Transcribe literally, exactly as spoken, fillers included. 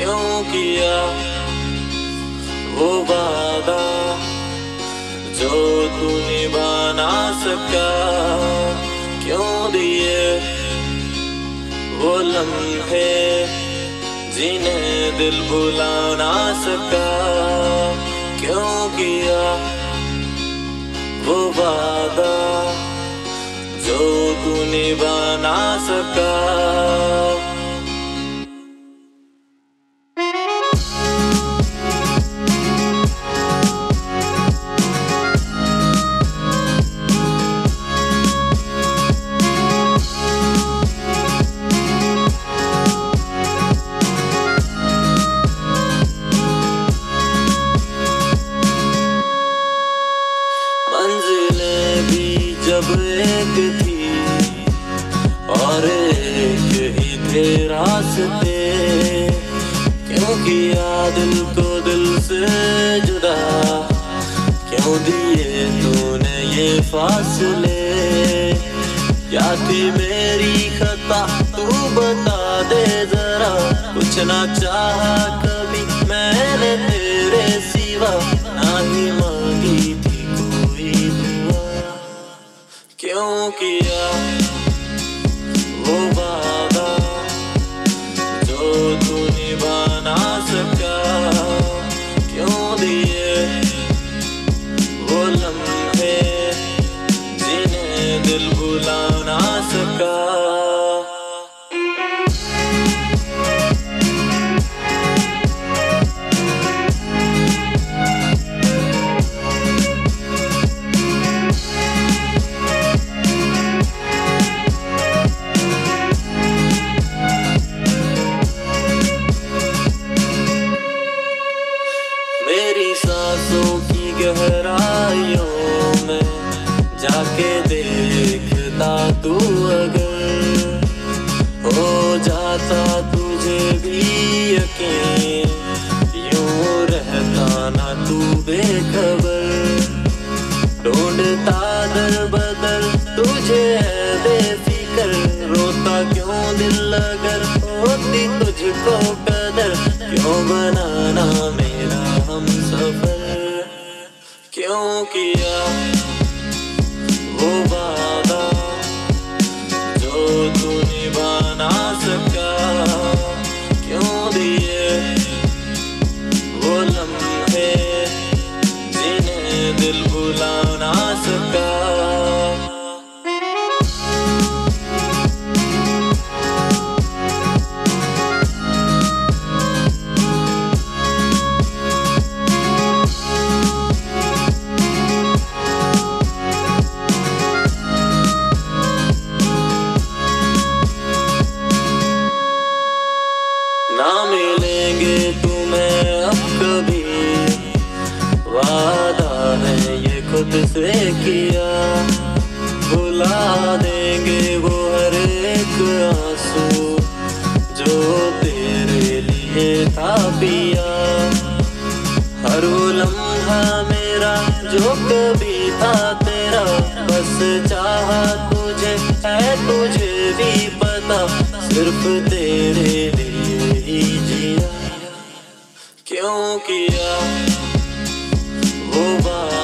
क्यों किया वो वादा जो तू निभा ना सका, क्यों दिए वो लम्हे जिन्हें दिल भुला ना सका, क्यों किया वो वादा जो तू निभा ना सका। मंजिलें भी जब एक थी और एक ही थे रास्ते, क्यों किया दिल को दिल से जुदा, क्यों दिए तूने ये फासले, क्या थी मेरी खता तू बता दे जरा, कुछ ना चाहा कभी मैंने तेरे सिवा, ना ही मांगी थी क्यों किया वो वादा जो तू निभा ना सका, क्यों दिए वो लम्हे जिन्हें दिल भुला ना सका। मेरी सांसों की गहराइयों में जाके देखता तू अगर, हो जाता तुझे भी यकीन, यूं रहता ना तू बेखबर, ढूंढता दर बदर तुझे है बेफिक्र, रोता क्यों दिल अगर होती तुझको कदर, क्यों बनाना मेरा हम सफर, क्यों किया वो वादा जो तू निभा ना सका, क्यों दिए वो लम्हे जिन्हें दिल भुला ना सका। ना मिलेंगे तुम्हें अब कभी, वादा है ये खुद से किया, भुला देंगे वो हर एक आंसू जो तेरे लिए था पिया, हर वो लम्हा मेरा जो कभी था तेरा, बस चाहा तुझे है तुझे भी पता, सिर्फ तेरे लिए ही जिया, क्यों किया वो बात